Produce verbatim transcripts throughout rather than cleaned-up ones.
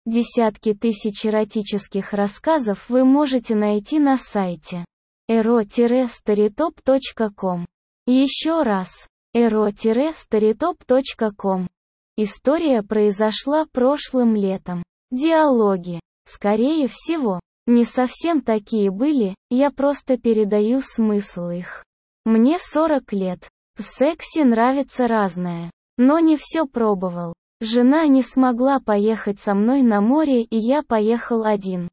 Десятки тысяч эротических рассказов вы можете найти на сайте эро старитоп точка ком. Еще раз, эро старитоп точка ком. История произошла прошлым летом. Диалоги, скорее всего, не совсем такие были, я просто передаю смысл их. Мне сорок лет. В сексе нравится разное. Но не все пробовал. Жена не смогла поехать со мной на море, и я поехал один.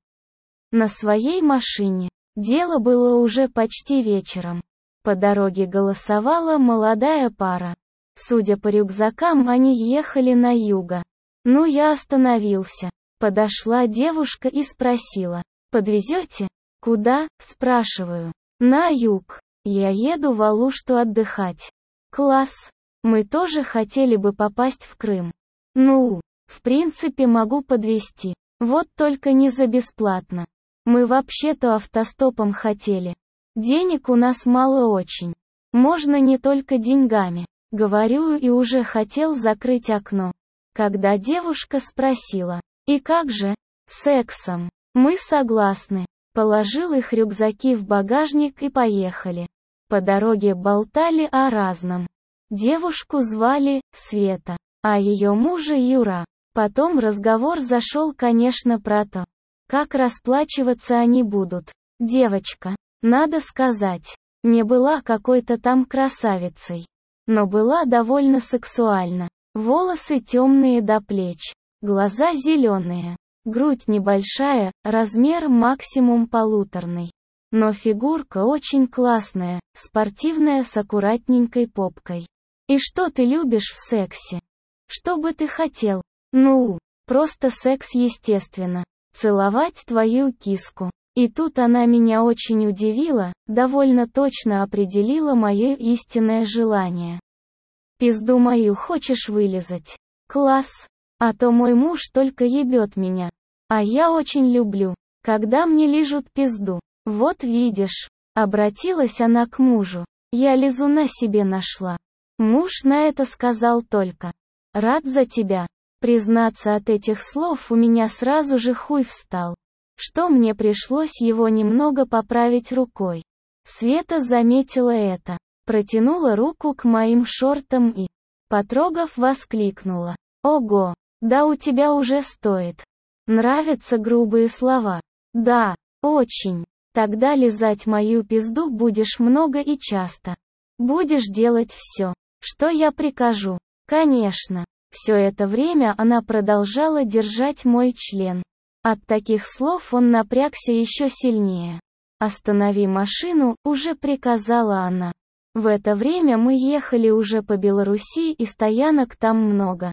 На своей машине. Дело было уже почти вечером. По дороге голосовала молодая пара. Судя по рюкзакам, они ехали на юго. Ну, я остановился. Подошла девушка и спросила: «Подвезете?» «Куда?» – спрашиваю. «На юг. Я еду в Алушту отдыхать». «Класс. Мы тоже хотели бы попасть в Крым». «Ну, в принципе могу подвезти. Вот только не за бесплатно. Мы вообще-то автостопом хотели. Денег у нас мало очень. Можно не только деньгами». Говорю и уже хотел закрыть окно. Когда девушка спросила: «И как же?» «Сексом». «Мы согласны». Положил их рюкзаки в багажник и поехали. По дороге болтали о разном. Девушку звали Света, а ее мужа Юра. Потом разговор зашел, конечно, про то, как расплачиваться они будут. Девочка, надо сказать, не была какой-то там красавицей, но была довольно сексуальна. Волосы темные до плеч, глаза зеленые, грудь небольшая, размер максимум полуторный. Но фигурка очень классная, спортивная с аккуратненькой попкой. «И что ты любишь в сексе? Что бы ты хотел?» «Ну, просто секс, естественно. Целовать твою киску». И тут она меня очень удивила, довольно точно определила мое истинное желание. «Пизду мою хочешь вылизать? Класс. А то мой муж только ебет меня. А я очень люблю, когда мне лижут пизду. Вот видишь». Обратилась она к мужу. «Я лизуна себе нашла». Муж на это сказал только: «Рад за тебя». Признаться, от этих слов у меня сразу же хуй встал. Что мне пришлось его немного поправить рукой. Света заметила это, протянула руку к моим шортам и, потрогав, воскликнула: «Ого, да у тебя уже стоит». Нравятся грубые слова? Да, очень. Тогда лизать мою пизду будешь много и часто. Будешь делать все, что я прикажу. Конечно. Все это время она продолжала держать мой член. От таких слов он напрягся еще сильнее. «Останови машину», — уже приказала она. В это время мы ехали уже по Белоруссии, и стоянок там много.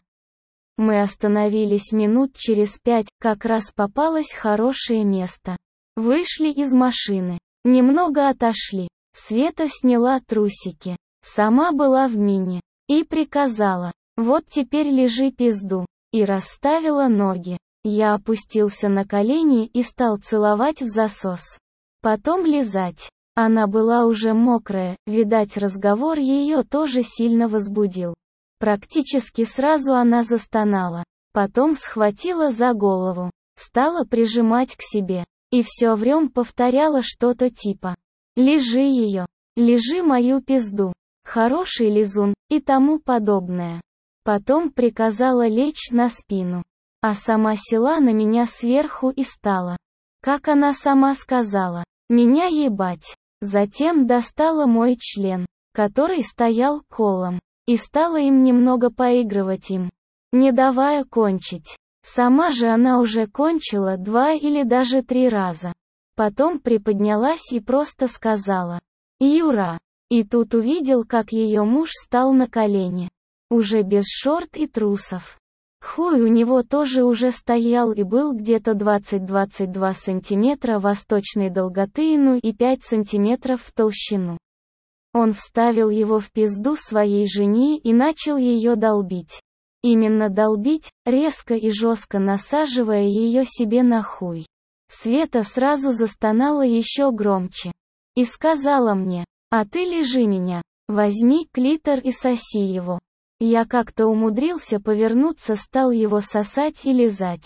Мы остановились минут через пять, как раз попалось хорошее место. Вышли из машины. Немного отошли. Света сняла трусики. Сама была в мини. И приказала: «Вот теперь лежи пизду». И расставила ноги. Я опустился на колени и стал целовать в засос. Потом лизать. Она была уже мокрая, видать, разговор ее тоже сильно возбудил. Практически сразу она застонала. Потом схватила за голову. Стала прижимать к себе. И все врем повторяла что-то типа: «Лижи ее. Лижи мою пизду. Хороший лизун», и тому подобное. Потом приказала лечь на спину. А сама села на меня сверху и стала, как она сама сказала, меня ебать. Затем достала мой член, который стоял колом, и стала им немного поигрывать им, не давая кончить. Сама же она уже кончила два или даже три раза. Потом приподнялась и просто сказала: «Юра». И тут увидел, как ее муж стал на колени. Уже без шорт и трусов. Хуй у него тоже уже стоял и был где-то двадцать-двадцать два сантиметра восточной долготы, ну и пять сантиметров в толщину. Он вставил его в пизду своей жене и начал ее долбить. Именно долбить, резко и жестко насаживая ее себе на хуй. Света сразу застонала еще громче. И сказала мне: «А ты лижи меня, возьми клитор и соси его». Я как-то умудрился повернуться, стал его сосать и лизать.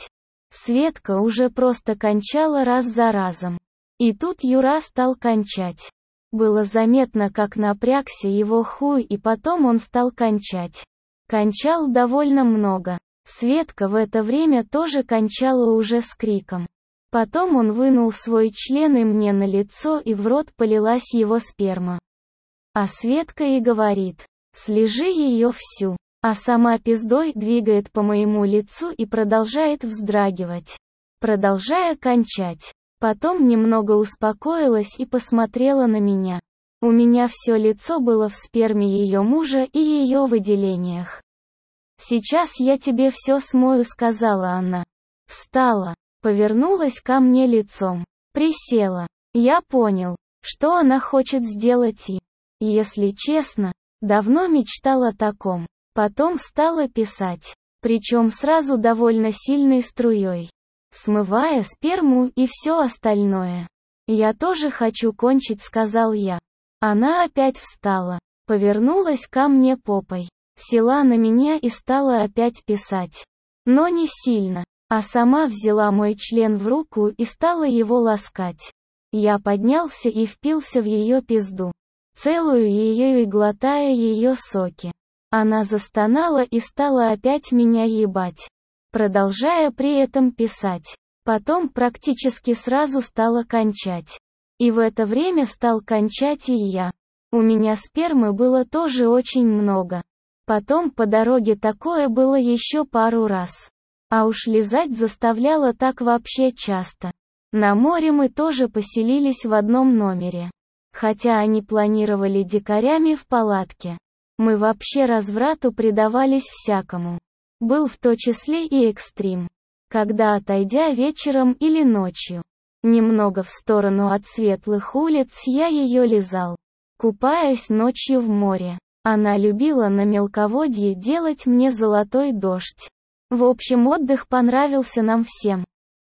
Светка уже просто кончала раз за разом. И тут Юра стал кончать. Было заметно, как напрягся его хуй, и потом он стал кончать. Кончал довольно много. Светка в это время тоже кончала уже с криком. Потом он вынул свой член и мне на лицо, и в рот полилась его сперма. А Светка и говорит: «Слежи ее всю». А сама пиздой двигает по моему лицу и продолжает вздрагивать, продолжая кончать. Потом немного успокоилась и посмотрела на меня. У меня все лицо было в сперме ее мужа и ее выделениях. «Сейчас я тебе все смою», — сказала она. Встала, повернулась ко мне лицом, присела. Я понял, что она хочет сделать, и, если честно, давно мечтал о таком. Потом стала писать, причем сразу довольно сильной струей, смывая сперму и все остальное. «Я тоже хочу кончить», — сказал я. Она опять встала, повернулась ко мне попой, села на меня и стала опять писать. Но не сильно, а сама взяла мой член в руку и стала его ласкать. Я поднялся и впился в ее пизду, целую ее и глотая ее соки. Она застонала и стала опять меня ебать, продолжая при этом писать. Потом практически сразу стала кончать. И в это время стал кончать и я. У меня спермы было тоже очень много. Потом по дороге такое было еще пару раз. А уж лизать заставляла так вообще часто. На море мы тоже поселились в одном номере. Хотя они планировали дикарями в палатке. Мы вообще разврату предавались всякому. Был в том числе и экстрим. Когда, отойдя вечером или ночью, немного в сторону от светлых улиц, я ее лизал, купаясь ночью в море. Она любила на мелководье делать мне золотой дождь. В общем, отдых понравился нам всем.